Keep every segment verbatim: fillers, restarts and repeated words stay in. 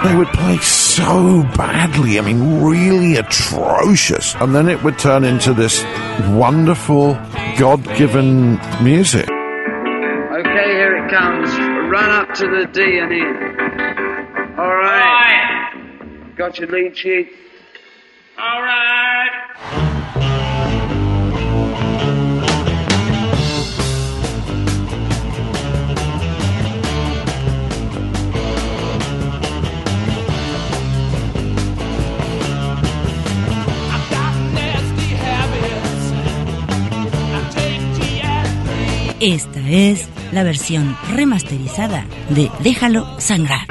They would play so badly, I mean, really atrocious. And then it would turn into this wonderful, God-given music. Okay, here it comes. Run up to the D and E. All right. Got your lead sheet? All right. Esta es la versión remasterizada de Déjalo Sangrar.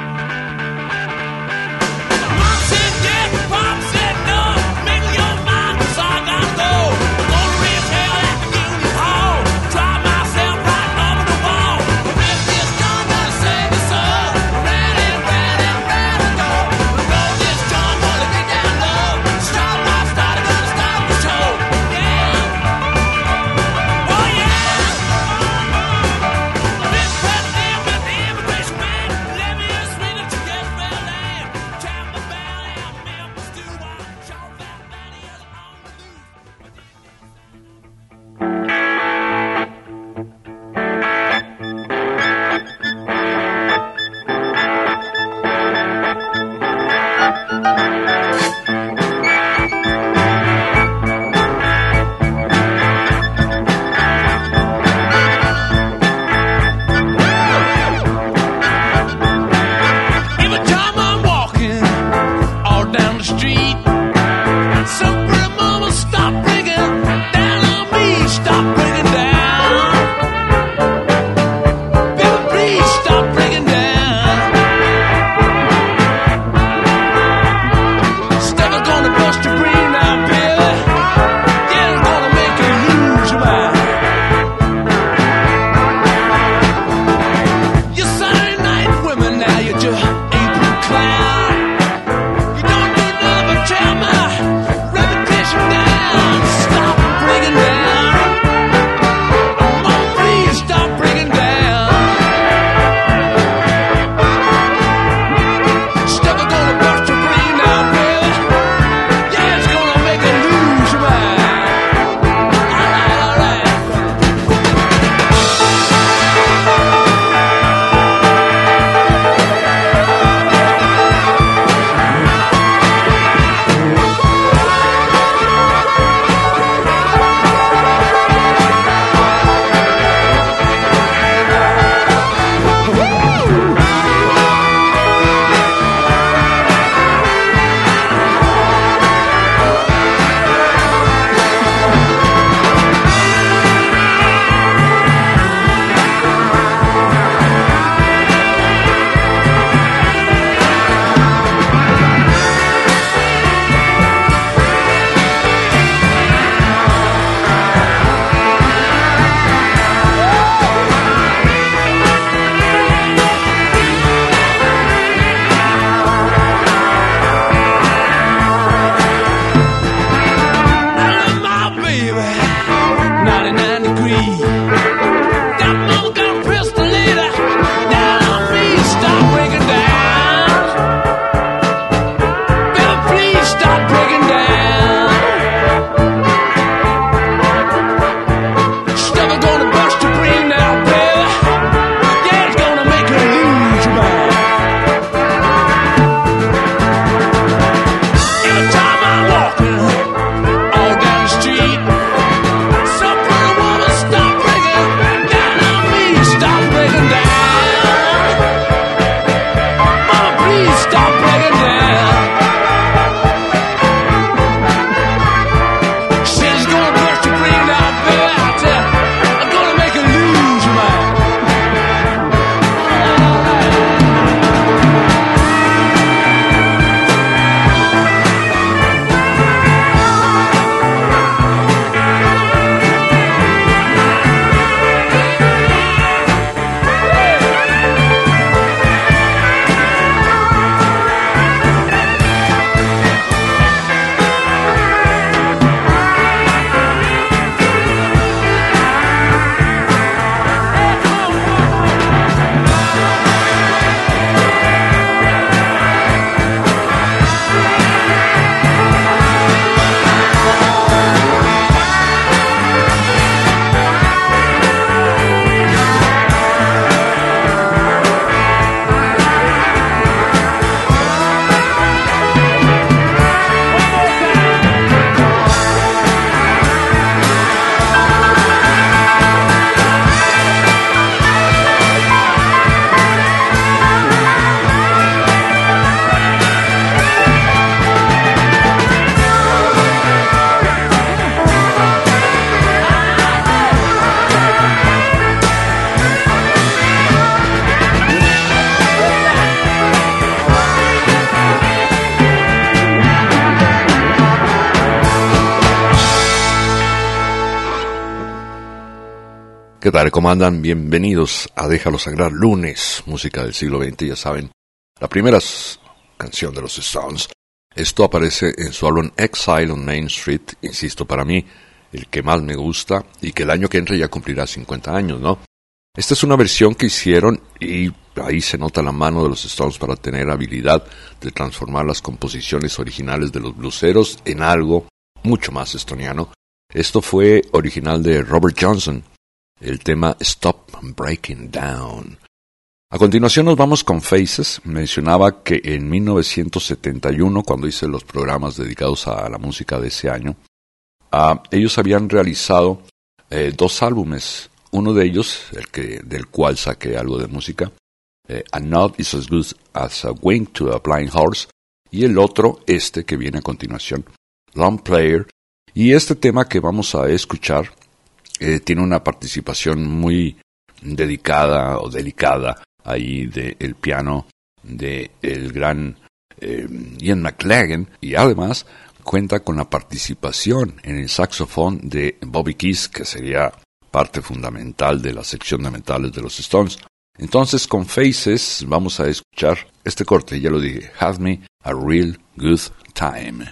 tal? ¿Cómo andan? Bienvenidos a Déjalo Sangrar, lunes, música del siglo veinte, ya saben, la primera canción de los Stones. Esto aparece en su álbum Exile on Main Street, insisto, para mí, el que más me gusta, y que el año que entra ya cumplirá cincuenta años, ¿no? Esta es una versión que hicieron, y ahí se nota la mano de los Stones para tener habilidad de transformar las composiciones originales de los blueseros en algo mucho más estoniano. Esto fue original de Robert Johnson, el tema Stop Breaking Down. A continuación nos vamos con Faces. Mencionaba que en mil novecientos setenta y uno, cuando hice los programas dedicados a la música de ese año, uh, ellos habían realizado eh, dos álbumes. Uno de ellos, el que del cual saqué algo de música, eh, A Nod is as good as a wing to a blind horse, y el otro, este que viene a continuación, Long Player. Y este tema que vamos a escuchar Eh, tiene una participación muy dedicada o delicada ahí del piano de el gran eh, Ian McLagan, y además cuenta con la participación en el saxofón de Bobby Keys, que sería parte fundamental de la sección de metales de los Stones. Entonces, con Faces vamos a escuchar este corte, ya lo dije, Have Me a Real Good Time.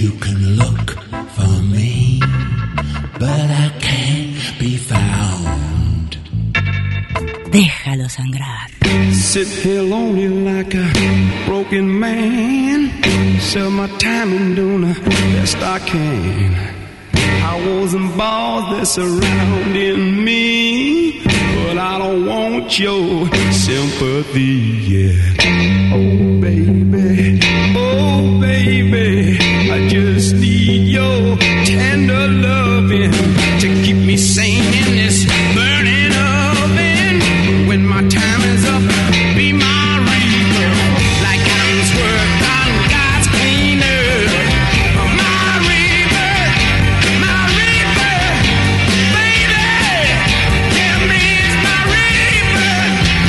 You can look for me, but I can't be found. Déjalo sangrar. Sit here lonely like a broken man. Serve my time and do the best I can. Powers and balls that surrounding me, but I don't want your sympathy, yeah. Oh baby, oh baby, I just need your tender loving to keep me sane in this burning oven. When my time is up, be my reaper, like Adam's work on God's clean earth. My reaper, my reaper, baby, give me my reaper,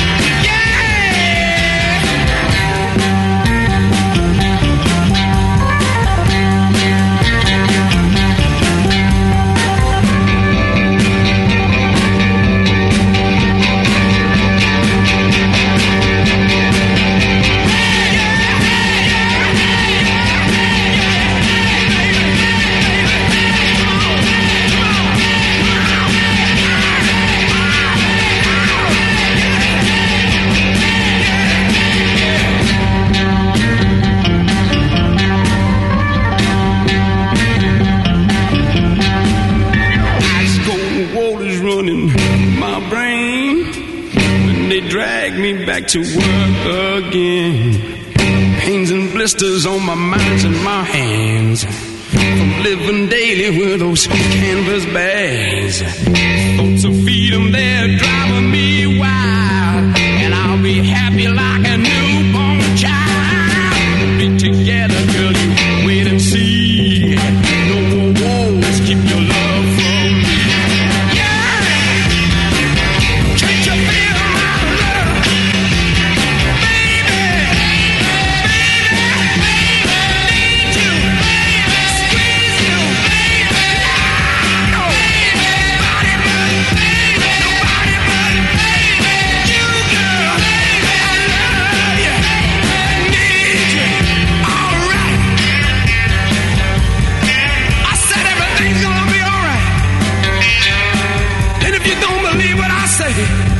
yeah. Ice cold waters running my brain when they drag me back to work again. Pains and blisters on my minds and my hands from living daily with those canvas bags. Thoughts of freedom, they're driving me wild, and I'll be happy like a newborn child. Be together, girl, you wait and see. No more wars, keep your love from me. Yeah, can't you feel my love, baby? Baby, baby, need you, baby, squeeze you, baby. Nobody but baby, nobody but baby, you girl, baby, I love you, need you, all right. I said everything's gonna be all right. And if you don't believe what I say,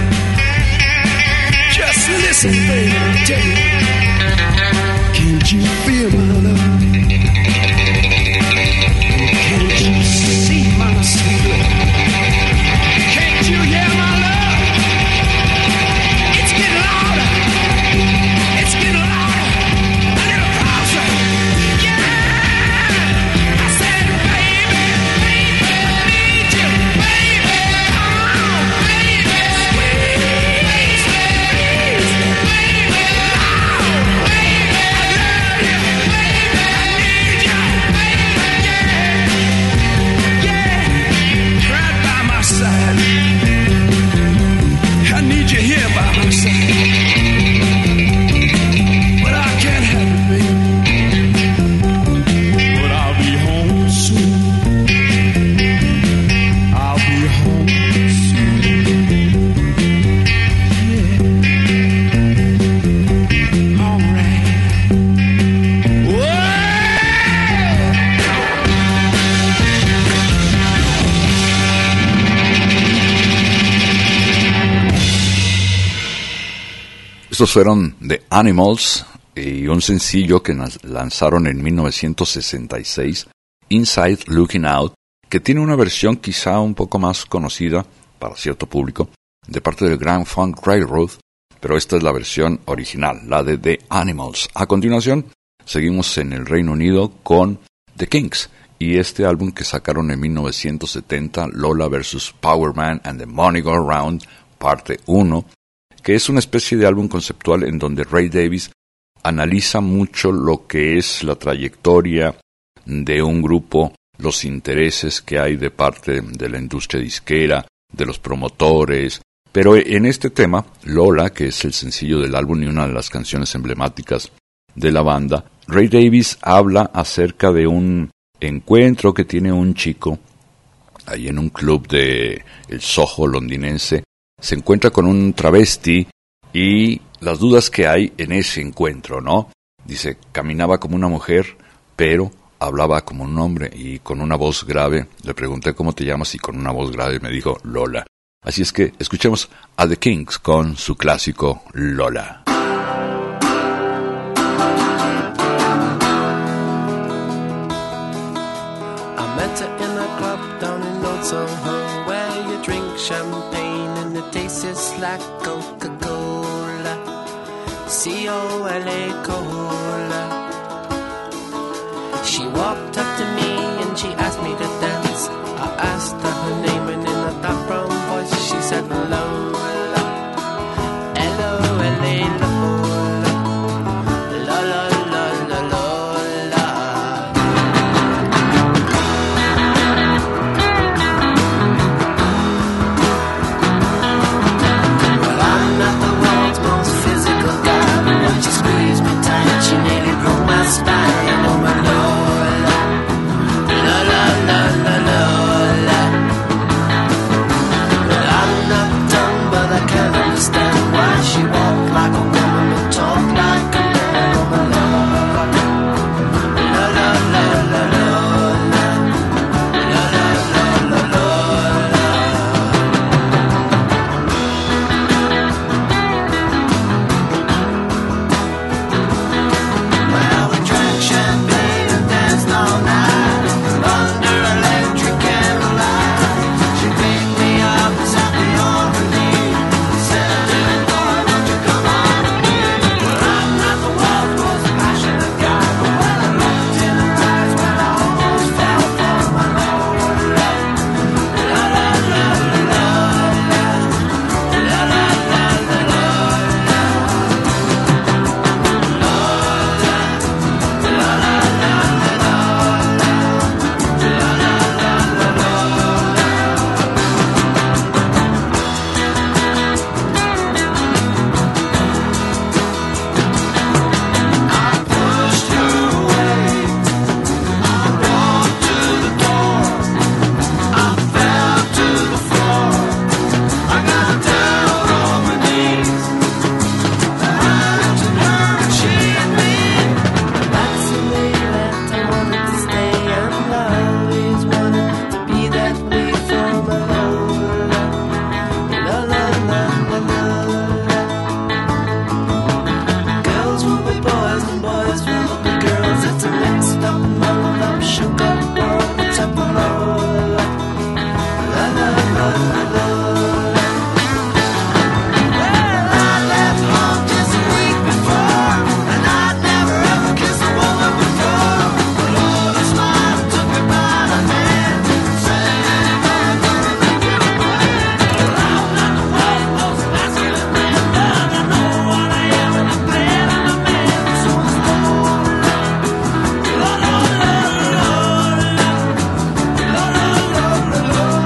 just listen, baby, I'll tell you. Can't you feel my love? Can't you see my sweet love? Can't you hear my love? It's getting louder. It's getting louder. A little closer. Yeah. I said, baby, baby, need you, baby. Come on, baby. Squeeze, squeeze, baby. Loud, baby. I love you, baby. I need you, baby. Yeah, yeah. Right by my side. I need you here by my side. But I can't have it, baby. But I'll be home soon. I'll be home soon. Yeah. All right. Whoa! Estos fueron The Animals y un sencillo que nas- lanzaron en mil novecientos sesenta y seis, Inside Looking Out, que tiene una versión quizá un poco más conocida para cierto público de parte del Grand Funk Railroad, pero esta es la versión original, la de The Animals. A continuación, seguimos en el Reino Unido con The Kinks y este álbum que sacaron en mil novecientos setenta, Lola versus Power Man and the Money Go Round, parte uno, que es una especie de álbum conceptual en donde Ray Davies analiza mucho lo que es la trayectoria de un grupo, los intereses que hay de parte de la industria disquera, de los promotores. Pero en este tema, Lola, que es el sencillo del álbum y una de las canciones emblemáticas de la banda, Ray Davies habla acerca de un encuentro que tiene un chico ahí en un club de el Soho londinense. Se encuentra con un travesti y las dudas que hay en ese encuentro, ¿no? Dice, caminaba como una mujer, pero hablaba como un hombre y con una voz grave. Le pregunté cómo te llamas y con una voz grave me dijo Lola. Así es que escuchemos a The Kinks con su clásico Lola. I met her in a club down in Old Soho, where you drink champagne and it tastes like Coca-Cola, C O L A Cola. She walked up to me and she asked me to dance. I asked her her name and in a dark brown voice she said Lola, L O L A Lola, Lola, Lola, Lola. Well, I'm not the world's most physical guy, but when she squeezed me tight she nearly broke my spine. Oh my Lola, Lola, Lola, Lola. Well, I'm not dumb, but I can't understand why she walked like a woman but talked like a man. Oh my Lola, Lola, Lola, Lola, Lola, Lola, Lola. Well, we drank champagne and danced all night under electric candlelight. She picked me up and set me on her knee. Said, "Little boy, won't you come on with me?" Well, I'm not the world's most passionate guy, but when I looked in her eyes, well, I almost fell for my Lola. La la la la la la, la la la la la la. Pushed her away. I walked to the door. I fell to the floor. I got down on my knees. I looked at her and she at me. That's the way that I wanted to stay, and I always wanted to be that way for my Lola. La la la la la la. Girls will be boys and boys will be girls. It's a mixed up, muddled up, shook up world. It's up a Lola. La la la la la. Well, I left home just a week before, and I'd never ever kissed a woman before. But Lola smiled and took me by the hand, saying, "I'm gonna make you a man." Well, I'm not the world's most masculine man, but I know what I am and I'm glad I'm a man. So it's Lola, Lola, Lola, Lola, Lola, Lola, Lola.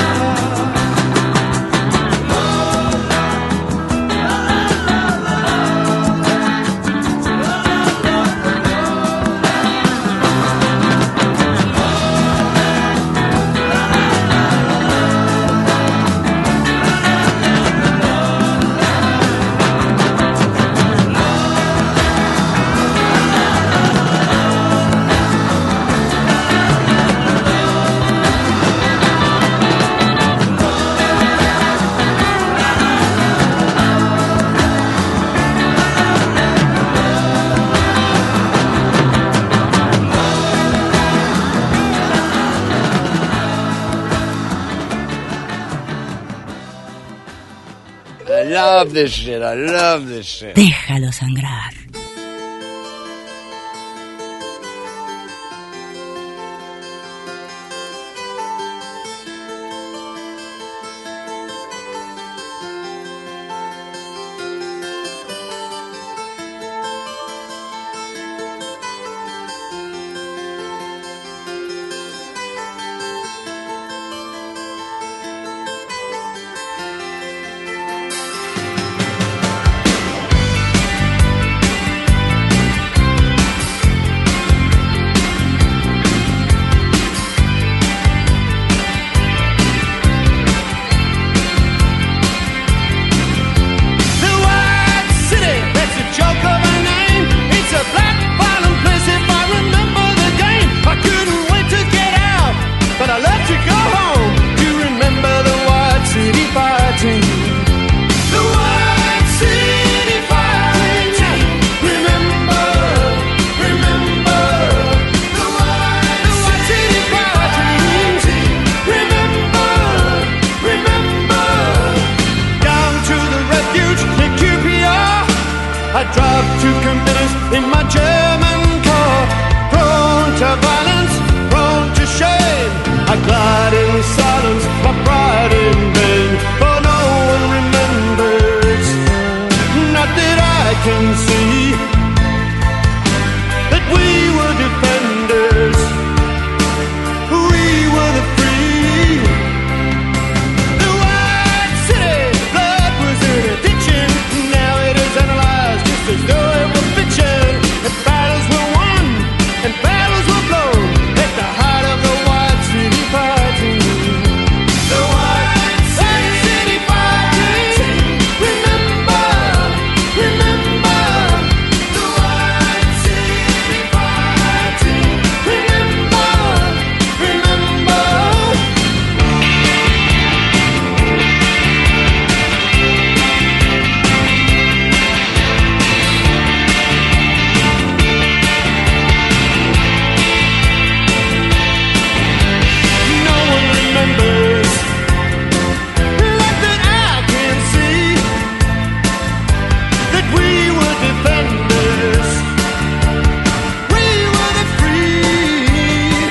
I love this shit. I love this shit. Déjalo sangrar. Well, I drive to convince in my German car, prone to violence, prone to shame. I glide in silence, my pride in vain, for no one remembers. Not that I can see that we were defenders. We were the free. The white city, blood was in a ditching. Now it is analyzed just as though it were fiction. And battles were won, and battles were blown at the height of the white city fighting. The white city fighting. Remember, remember. The white city fighting. Remember, remember. No one remembers. Not that I can see that we were defenders. We were the free.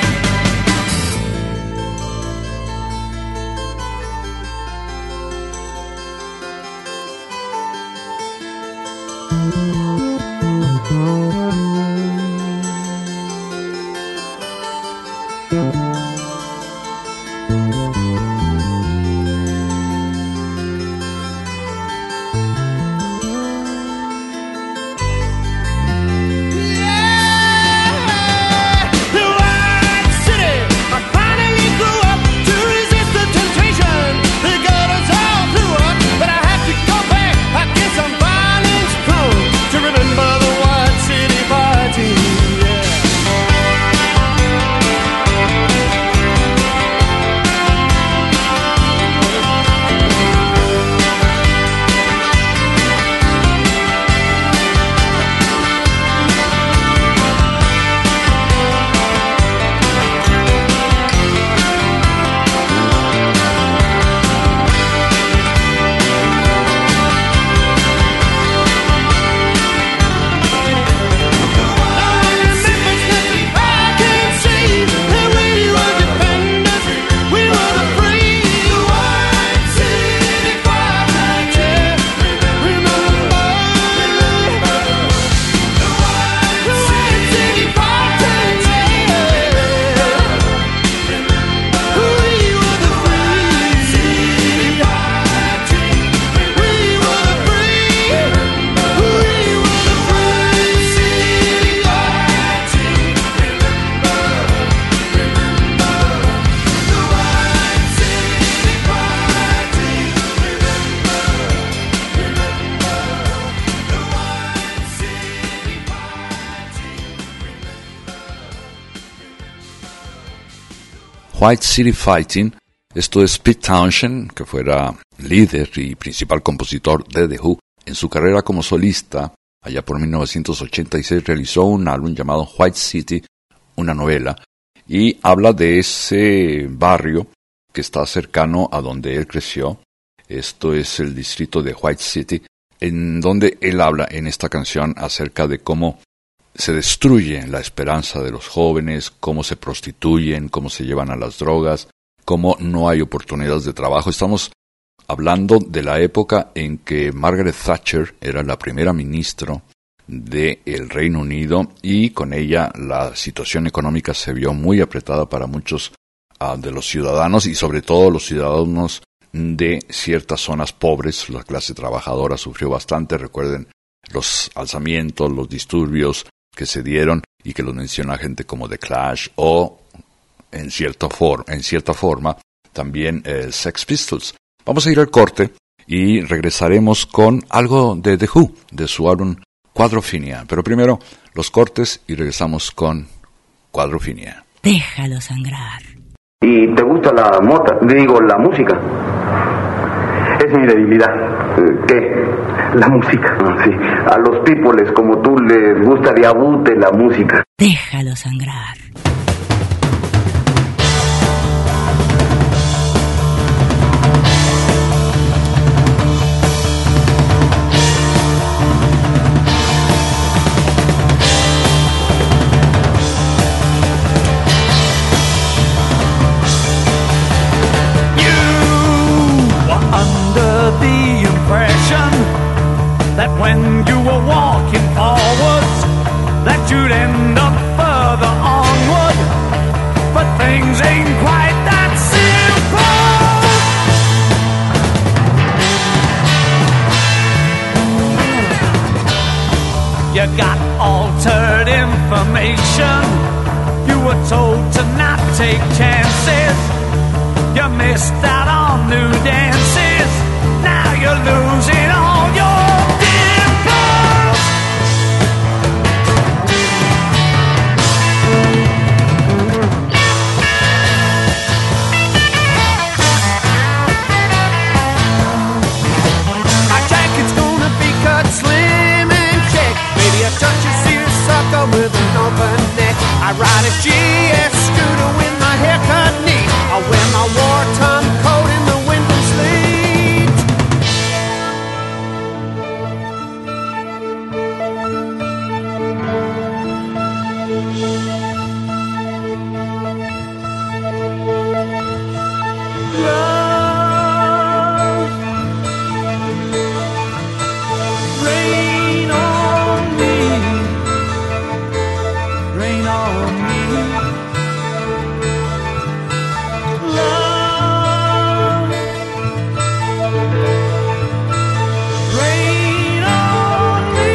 The white city, I finally grew up to resist the temptation. They got us all through up, but I have to go back. I guess I'm violence prone to remember the white city fighting. White City Fighting. Esto es Pete Townshend, que fuera líder y principal compositor de The Who. En su carrera como solista, allá por mil novecientos ochenta y seis, realizó un álbum llamado White City, una novela, y habla de ese barrio que está cercano a donde él creció. Esto es el distrito de White City, en donde él habla en esta canción acerca de cómo se destruye la esperanza de los jóvenes, cómo se prostituyen, cómo se llevan a las drogas, cómo no hay oportunidades de trabajo. Estamos hablando de la época en que Margaret Thatcher era la primera ministra del Reino Unido y con ella la situación económica se vio muy apretada para muchos uh, de los ciudadanos y sobre todo los ciudadanos de ciertas zonas pobres. La clase trabajadora sufrió bastante. Recuerden los alzamientos, los disturbios que se dieron y que los menciona gente como The Clash o en cierta, for- en cierta forma también eh, Sex Pistols. Vamos a ir al corte y regresaremos con algo de The Who, de su álbum Quadrophenia. Pero primero los cortes y regresamos con Quadrophenia. Déjalo sangrar. ¿Y te gusta la mota? Digo, la música. Es mi debilidad. ¿Qué? La música. Ah, sí. A los pípoles como tú les gusta de abute la música. Déjalo sangrar. were walking forwards, that you'd end up further onward. But things ain't quite that simple. You got altered information. You were told to not take chances. You missed out on new dances. Now you're losing all your dimples. My jacket's gonna be cut slim and check. Maybe a touch of seersucker with an open neck. I ride a G S scooter with my haircut neat. I wear my wartime coat in the wind and sleet. Love, rain on me, rain on me. Love, rain on me.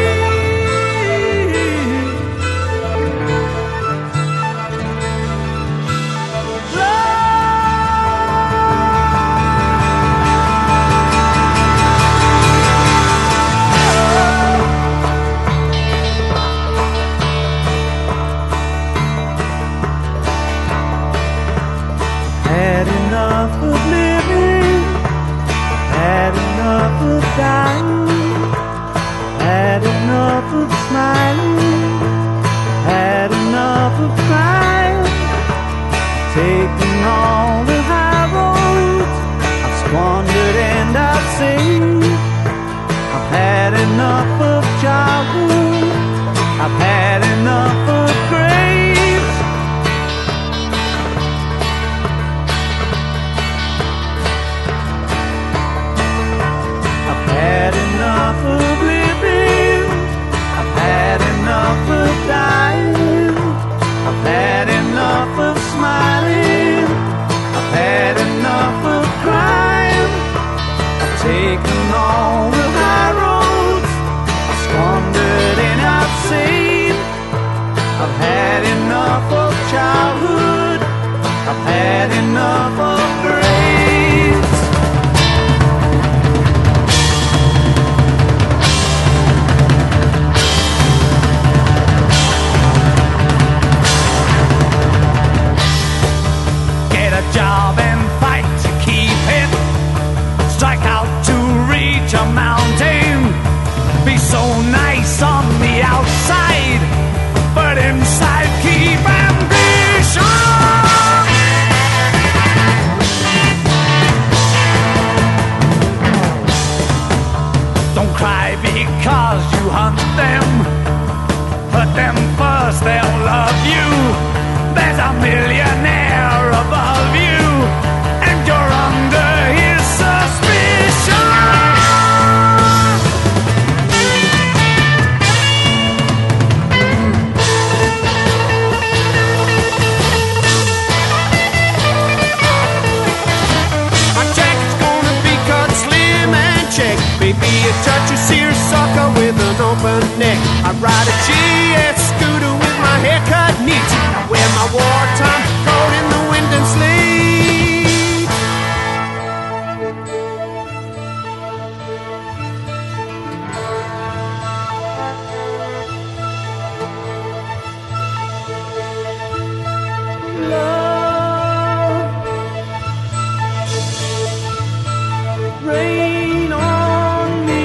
Had enough of living, had enough of dying, had enough of smiling, had enough of crying, taking all the high roads I've squandered and I've saved. I've had enough of childhood, I've had enough of graves. I've had enough of living, I've had enough of dying, I've had enough of smiling, I've had enough of crying. I've taken all the high roads, I've squandered and I've saved. I've had enough of childhood, I've had enough of grace. Get a job and fight to keep it. Strike out to reach a mountain. Be so nice on the outside, but inside keep ambition. Don't cry because you hunt them. Hurt them first, they'll love you. There's a millionaire above you, and you're under his suspicion. My jacket's gonna be cut slim and check. Maybe a touch of seersucker with an open neck. I ride a G S scooter with my haircut neat. I wear my wartime coat in the wind and sleet. Love, rain on me,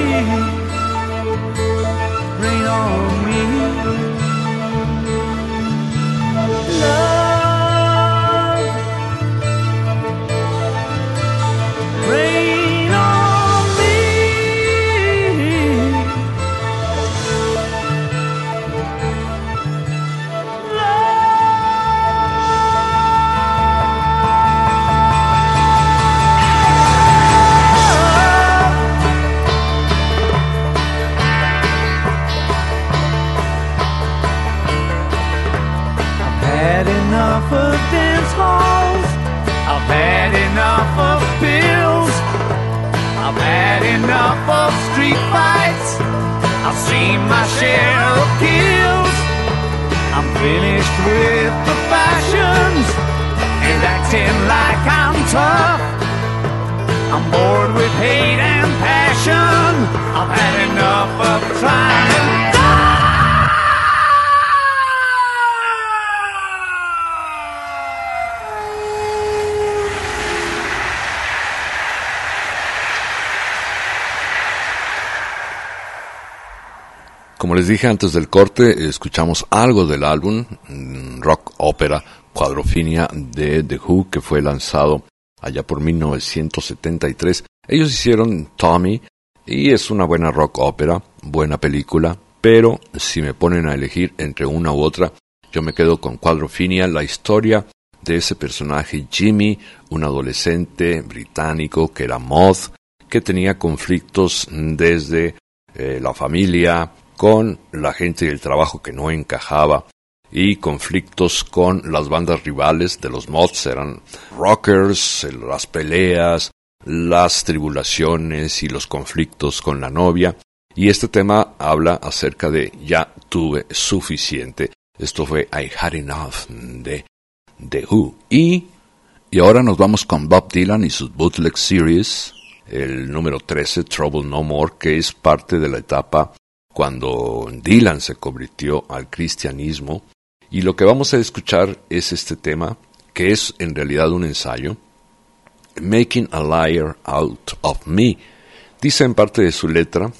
rain on me. Love, enough of dance halls. I've had enough of pills. I've had enough of street fights. I've seen my share of kills. I'm finished with the fashions and acting like I'm tough. I'm bored with hate and passion. I've had enough of trying to die. Como les dije antes del corte, escuchamos algo del álbum rock ópera Quadrophenia de The Who, que fue lanzado allá por mil novecientos setenta y tres. Ellos hicieron Tommy, y es una buena rock ópera, buena película, pero si me ponen a elegir entre una u otra, yo me quedo con Quadrophenia, la historia de ese personaje Jimmy, un adolescente británico que era mod, que tenía conflictos desde eh, la familia, con la gente del trabajo que no encajaba, y conflictos con las bandas rivales de los mods, eran rockers, las peleas, las tribulaciones y los conflictos con la novia. Y este tema habla acerca de ya tuve suficiente. Esto fue I Had Enough de The Who. Y, y ahora nos vamos con Bob Dylan y sus Bootleg Series, el número trece, Trouble No More, que es parte de la etapa cuando Dylan se convirtió al cristianismo. Y lo que vamos a escuchar es este tema, que es en realidad un ensayo, Making a Liar Out of Me. Dice en parte de su letra: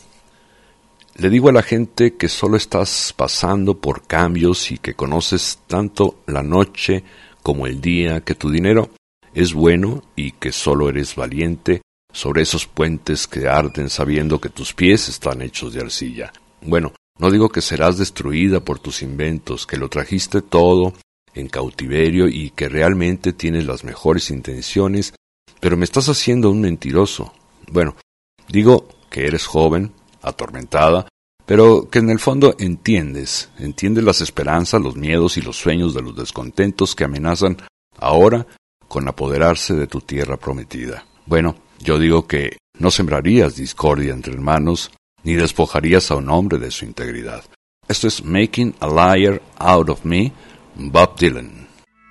le digo a la gente que solo estás pasando por cambios y que conoces tanto la noche como el día, que tu dinero es bueno y que solo eres valiente sobre esos puentes que arden sabiendo que tus pies están hechos de arcilla. Bueno, no digo que serás destruida por tus inventos, que lo trajiste todo en cautiverio y que realmente tienes las mejores intenciones, pero me estás haciendo un mentiroso. Bueno, digo que eres joven, atormentada, pero que en el fondo entiendes, entiendes las esperanzas, los miedos y los sueños de los descontentos que amenazan ahora con apoderarse de tu tierra prometida. Bueno, yo digo que no sembrarías discordia entre hermanos, ni despojarías a un hombre de su integridad. Esto es Making a Liar Out of Me, Bob Dylan.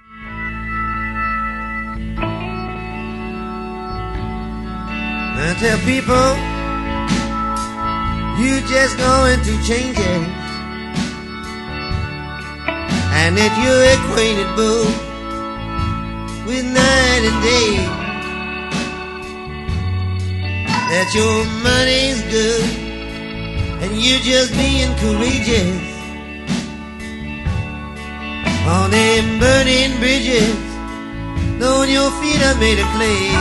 I tell people you just going to change it, and that you're acquainted, boo, with night and day, that your money's good and you're just being courageous on them burning bridges, knowing your feet are made of clay.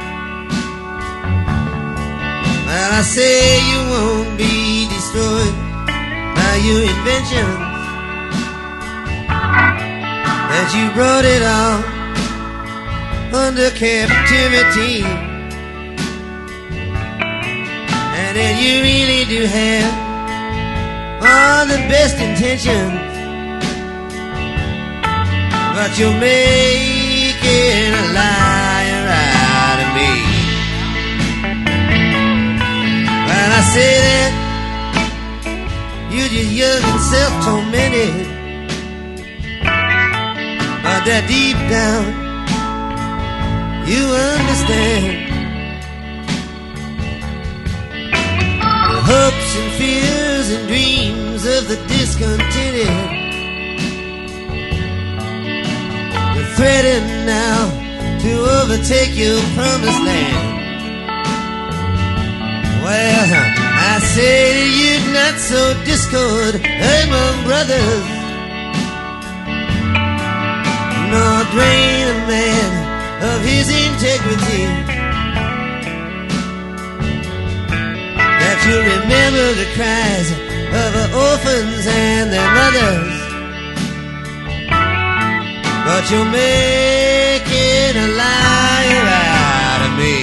Well, I say you won't be destroyed by your inventions, that you brought it all under captivity, and that you really do have all the best intentions, but you're making a liar out of me. Well, I say that you're just young and self-tormented, but that deep down you understand the hopes and fears and dreams of the discontented. You're threatening now to overtake your promised land. Well, I say you're not so discord among brothers, nor drain a man of his integrity, that you remember the cries of the orphans and their mothers, but you're making a liar out of me.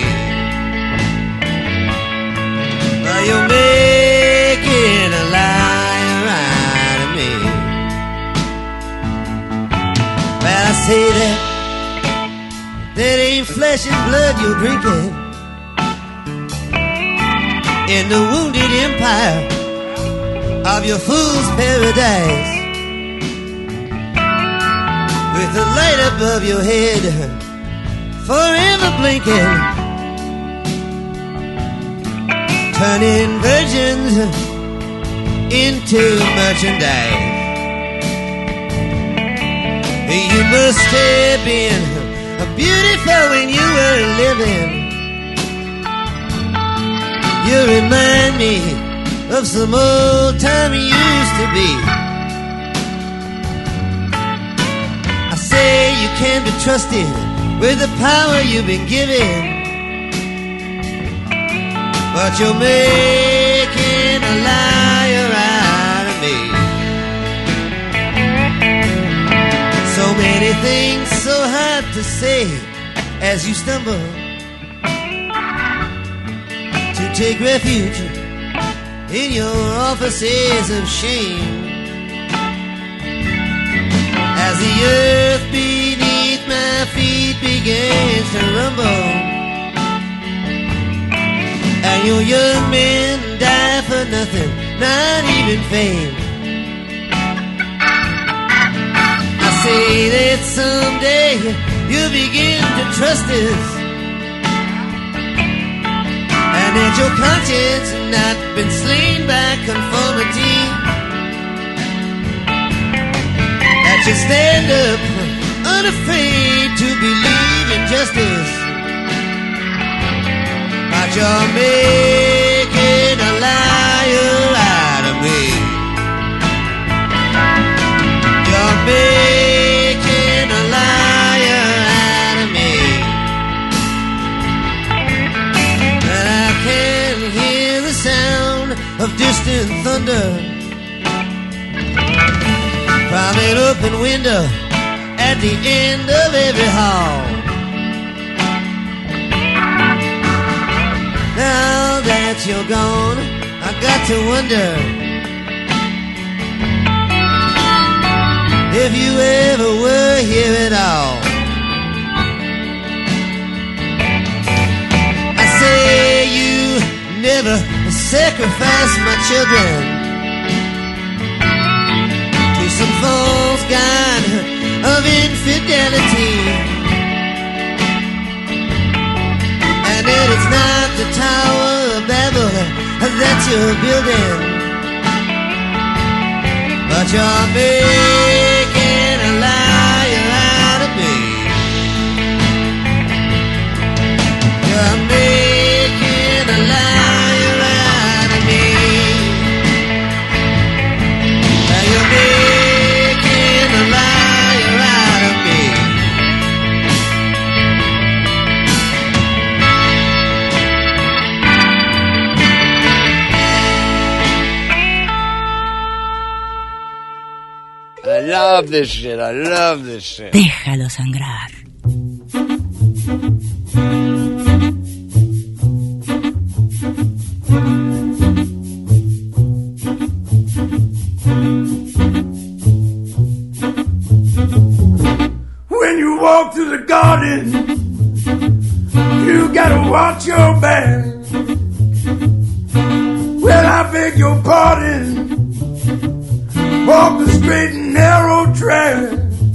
Well, you're making a liar out of me. Well, I blood you're drinking in the wounded empire of your fool's paradise. With the light above your head, forever blinking, turning virgins into merchandise. You must have been beautiful when you were living. You remind me of some old time you used to be. I say you can be trusted with the power you've been given, but you're making a liar out of me. So many things so hard to say as you stumble to take refuge in your offices of shame. As the earth beneath my feet begins to rumble, and your young men die for nothing, not even fame. I say that someday you'll begin to trust us, and that your conscience has not been slain by conformity. That you stand up unafraid to believe in justice, but you're making a liar out of me. You're making a liar out of me. And I can hear the sound of distant thunder from an open window at the end of every hall. Now that you're gone, I got to wonder if you ever were here at all. I say you never sacrificed my children to some false god of infidelity, and that it's not the Tower of Babel that you're building, but you're making a liar out of me. You're making a liar out of me. You're making a liar out of me. I love this shit. I love this shit. Déjalo sangrar. When you walk through the garden, you gotta watch your back. Well, I beg your pardon. Walk the straight and narrow track.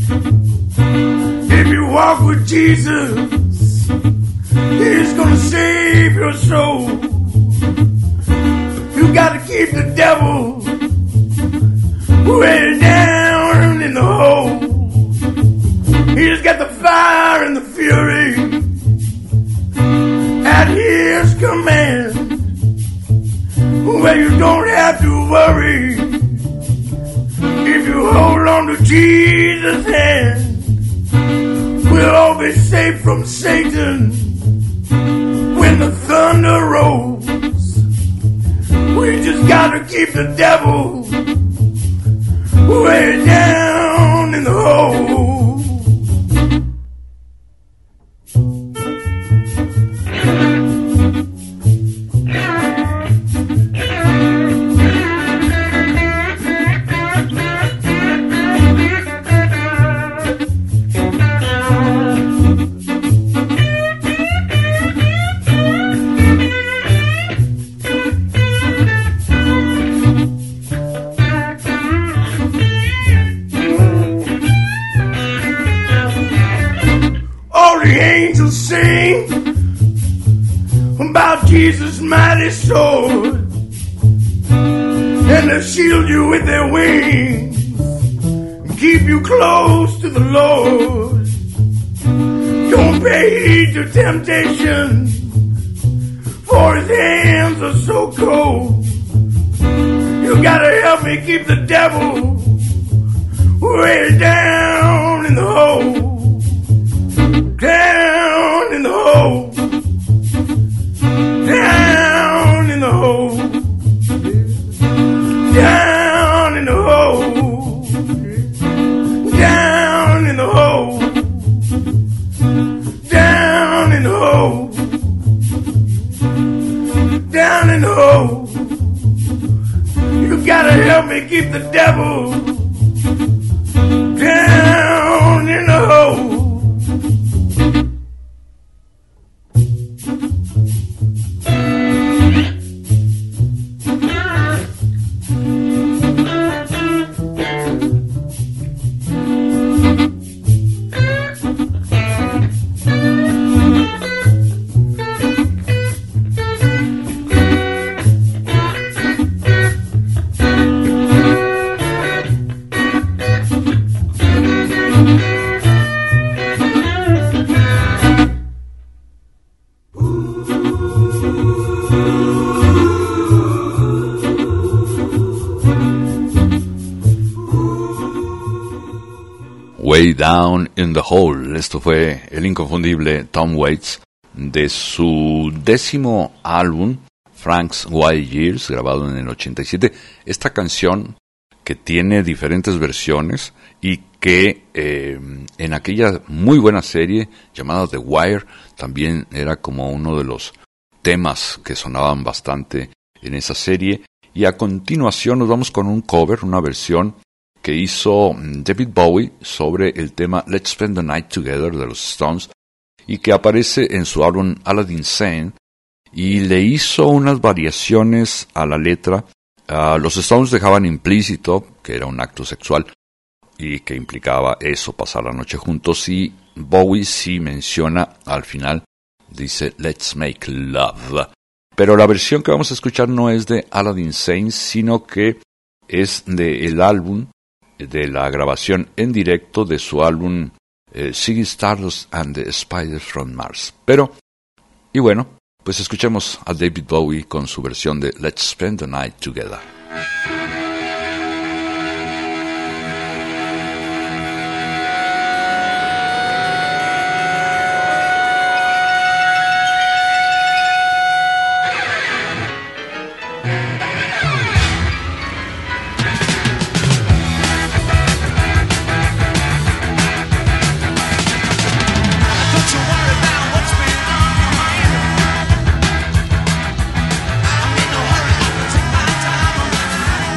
If you walk with Jesus, He's gonna save your soul. You gotta keep the devil way down in the hole. He's got the fire and the fury at His command, where you don't have to worry. If you hold on to Jesus' hand, we'll all be safe from Satan when the thunder rolls. We just gotta keep the devil way down in the hole. about Jesus' mighty sword, and they'll shield you with their wings, and keep you close to the Lord. Don't pay heed to temptation, for his hands are so cold. You gotta help me keep the devil way down in the hole. Down in the hole. Down in the hole. Down in the hole. Down in the hole. Down in the hole. Down in the hole. You gotta help me keep the devil down in the hole. Way Down in the Hole. Esto fue el inconfundible Tom Waits de su décimo álbum, Frank's Wild Years, grabado en el ochenta y siete. Esta canción que tiene diferentes versiones y que eh, en aquella muy buena serie llamada The Wire también era como uno de los temas que sonaban bastante en esa serie. Y a continuación nos vamos con un cover, una versión que hizo David Bowie sobre el tema Let's Spend the Night Together de los Stones y que aparece en su álbum Aladdin Sane, y le hizo unas variaciones a la letra. Uh, los Stones dejaban implícito que era un acto sexual y que implicaba eso, pasar la noche juntos, y Bowie sí menciona al final, dice Let's Make Love. Pero la versión que vamos a escuchar no es de Aladdin Sane, sino que es del álbum, de la grabación en directo de su álbum eh, Ziggy Stardust and the Spiders from Mars. Pero, y bueno, pues escuchemos a David Bowie con su versión de Let's Spend the Night Together. Take my time.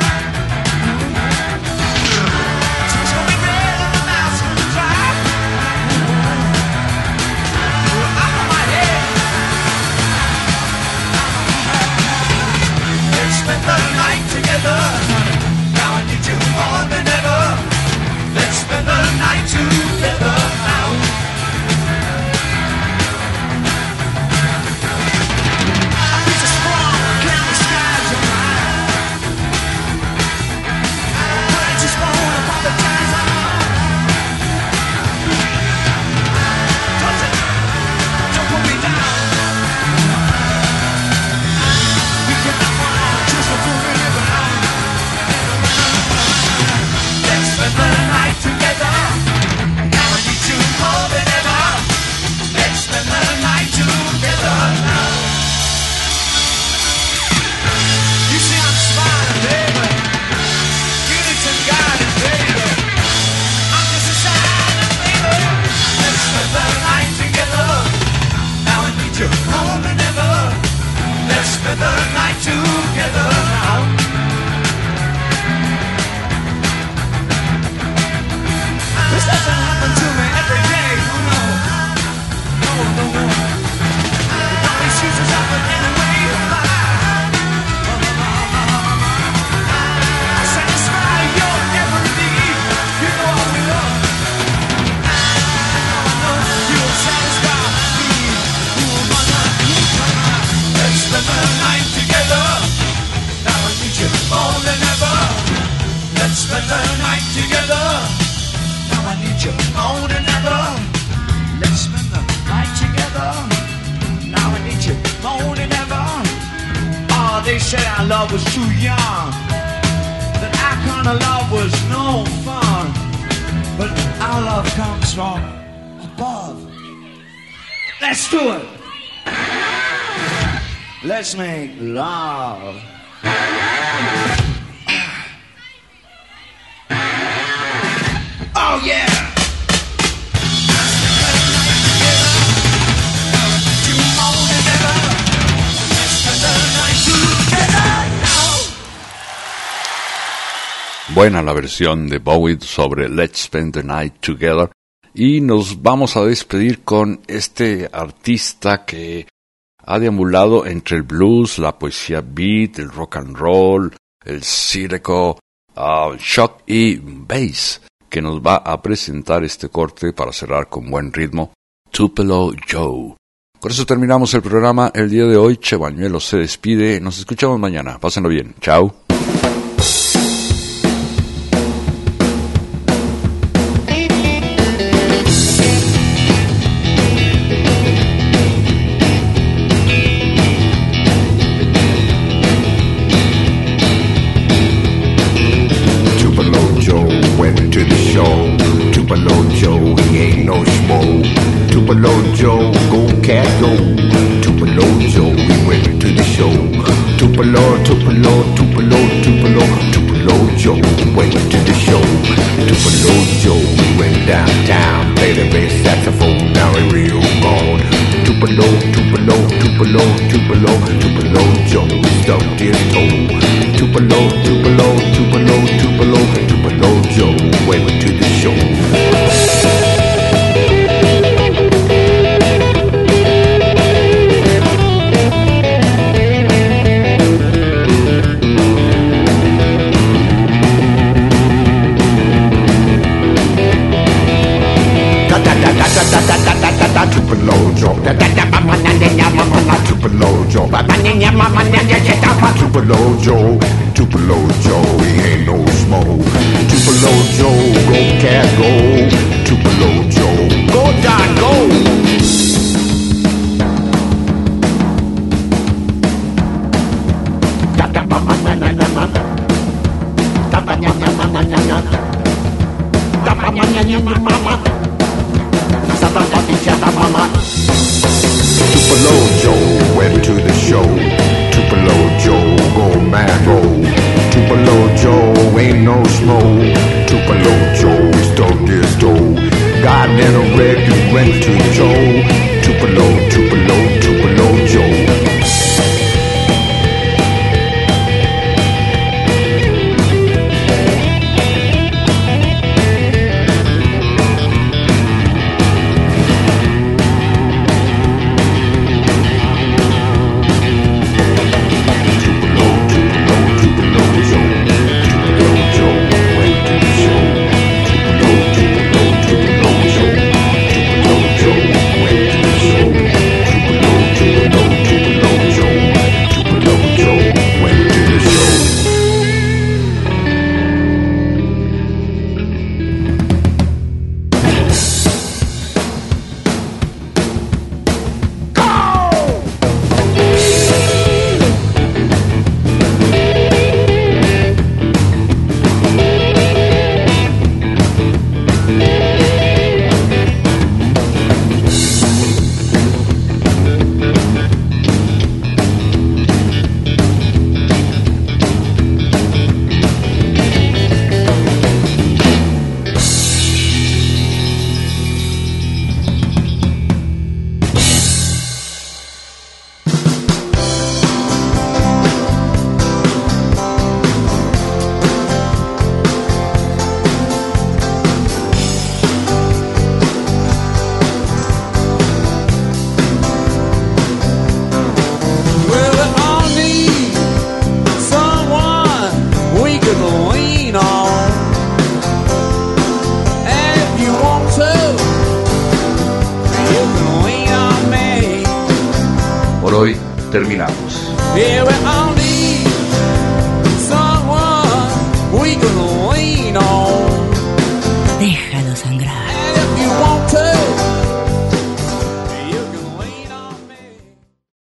spend the night together. Now I need you more than ever. Let's spend the night together. Now I need you more than ever. Oh, they said our love was too young, that our kind of love was no fun. But our love comes from above. Let's do it. Let's make love. Oh yeah. Buena la versión de Bowie sobre Let's Spend the Night Together. Y nos vamos a despedir con este artista que ha deambulado entre el blues, la poesía beat, el rock and roll, el circo, uh, shock y bass, que nos va a presentar este corte para cerrar con buen ritmo, Tupelo Joe. Con eso terminamos el programa el día de hoy. Che Bañuelo se despide. Nos escuchamos mañana. Pásenlo bien. Chao. Tupelo Joe, he ain't no schmo. Tupelo Joe, go cat go. Tupelo Joe, we went to the show. Tupelo, Tupelo, Tupelo, Tupelo, Tupelo Joe, went to the show. Tupelo Joe, we went downtown, played the bass saxophone, now he real gone. Tupelo, Tupelo, Tupelo, Tupelo, Tupelo Joe, stumped his toe. Tupelo, Tupelo, Tupelo, Tupelo, Tupelo Joe, went to the show. Tupelo Joe, Tupelo Joe, Tupelo Joe, Tupelo Joe, he ain't no schmo. Tupelo Joe, go cat go. Tupelo Joe, go Don go. Tupelo Joe went to the show. Tupelo Joe go mad go. Tupelo Joe ain't no schmo. Tupelo Joe stubbed his toe. God in a red he went to Joe. Tupelo, Tupelo, Tupelo Joe. Terminamos. Yeah, we all need someone we can lean déjalo sangrar.